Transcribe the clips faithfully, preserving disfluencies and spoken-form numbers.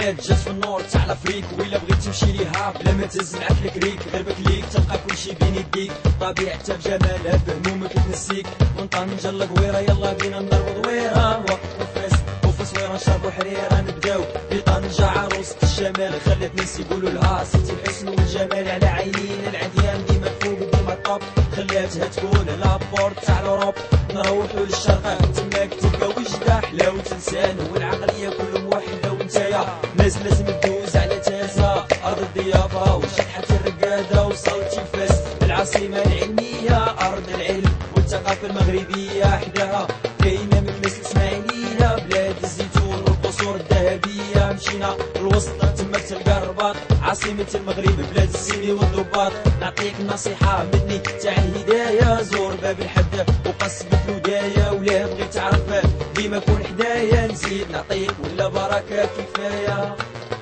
بلاد جات في النور تاع لافريك، وإلا بغيت تمشي ليها بلا ما تهز معاك الكريك، غير بكليك تلقى كلشي بين يديك، طبيعتها بجمالها بهمومك تنسيك، من طنجة للقويرة يلا بينا نضربو دويرة، وقفو فاس وفي صويرة نشربو حريرة، نبداو بطنجة عروسة الجمال، خلات الناس يقولوا لها سيتي الحسن والجمال، على عينين العديان ديما الفوق ديما الطوب، خلاتها تكون لابورت تاع لوروب، نروحو للشرق تماك تلقى وجدة حلاوة لسان والعقلية كلهم وحدة، ونتايا ناس لازم تدوز على تازا أرض الضيافة وشطحة الرقادة، وصلتي فاس العاصمة العلمية أرض العلم والثقافة المغربية، حداها كاينة من الناس الإسماعيلية بلاد الزيتون والقصور الذهبية، مشينا الوسط تماك تلقى الرباط عاصمة المغرب بلاد السيني والضباط، نعطيك نصيحة مني تاع الهداية، زور باب الحد وقص بالهدايا، ولا بغيت تعرف ديما كون حدايا، نزيد نعطيك ولا بركة كفاية.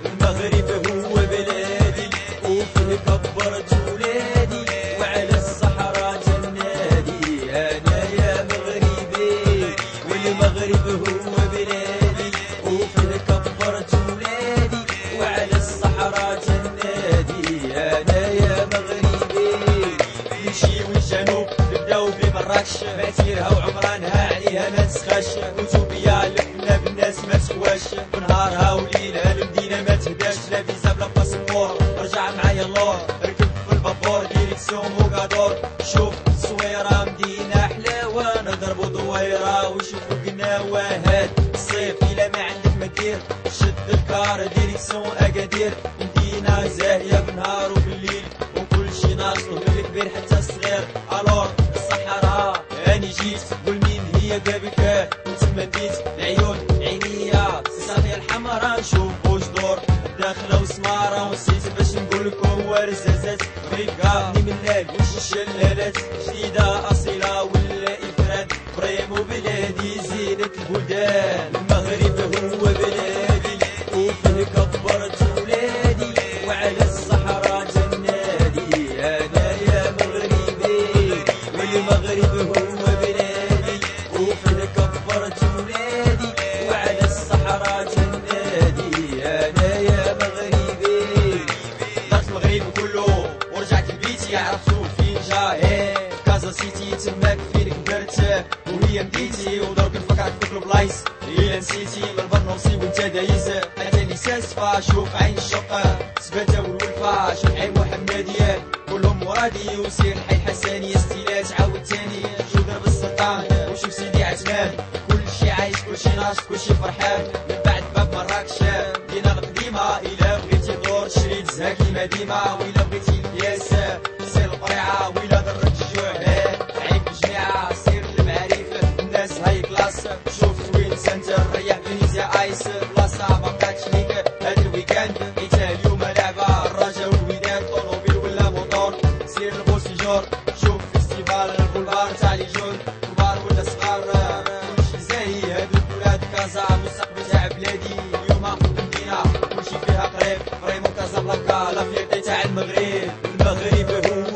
المغرب هو بلادي وفيه كبرت ولادي، وعلى الصحراء جنادي أنا يا مغربي، والمغرب هو بلادي وفيه كبرت ولادي، وعلى الصحراء جنادي أنا يا مغربي. نمشيو للجنوب نبداو بمراكش، ماتيرها وعمرانها عليها ما تسخاش، وتوبيا لحنا بالناس ما تخواش، ونهارها وليلها المدينة ما تهداش، لا فيزا بلا باسبور رجع معايا اللور، ركب في البابور ديريكسيون موكادور، شوف الصويرة مدينة حلاوة، نضربو دويرة وشوفو قناوة، هاد الصيف إلا ما عندك ما دير شد الكار ديريكسيون أكادير، مدينة زاهية بالنهار وبالليل وكلشي ناقص من الكبير حتى الصغير، الور الصحراء أني جيت والمين هي قابلك وتما نديت العيون عينيا الصافية الحمراء، نشوف واش دور داخلة وسمارة، ونسيت باش نقولكم ورزازات غريب قابني من الليل وش الشلالات، جديدة أصيلة ولا إفراد بريمو بلادي زينة البلدان. المغرب هو بلادي وفيه كبرت ولادي، وعلى الصحراء جنادي أنا يا مغربي، والمغرب هو بلادي وفيه كبرت ولادي، وعلى الصحراء جنادي أنا يا مغربي. دخلت المغرب كله ورجعت لبيتي عرفتو فين جا، كازا سيتي تماك فين كبرت وهي مديتي، ودرك نفكرك في كل بلايص إلا نسيتي، من برنوسي وانت دايز حتى اللي ساسفة، شوف عين الشقة سباتة والولفة، شوف عين محمدية كلهم مرادي، وسير الحي الحسانية ستيلات عاود تاني، شوف درب السلطان وشوف سيدي عثمان، كلشي عايش كلشي ناشط كلشي فرحان، من بعد باب مراكش دينا القديمة، إلا بغيتي دور شريت زهاكي مديمة، وإلا بغيتي البياس سير القريعة، وإلا درك الجوع عيب الجميعة، سير المعارف الناس هاي كلاس، شوف توين سنتر ريح فينيسيا ايس، بلاصة مبقاتش ليك هاد الويكاند، حيتها اليوم لعبة الرجا والوداد، طونوبيل ولا موطور، سير البوسيجور شوف فيستيفال البولفار تاع لي جون، كبار ولا صغار كلشي زاهي، هادو البلاد كازا مستقبل تاع بلادي، اليوم المدينة كلشي فيها قريب، فريمون كازابلانكا لا فيرتي تاع المغرب. المغرب هو